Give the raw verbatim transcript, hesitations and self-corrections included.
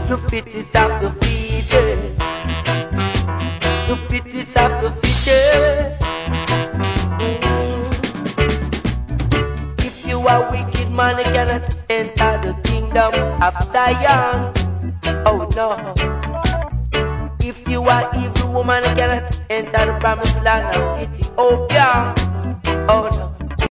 The fittest of the fittest. The fittest of the fittest. Mm. If you are wicked man, you cannot enter the kingdom of Zion. Oh no. If you are evil woman, you cannot enter the promised land of Ethiopia. Oh no.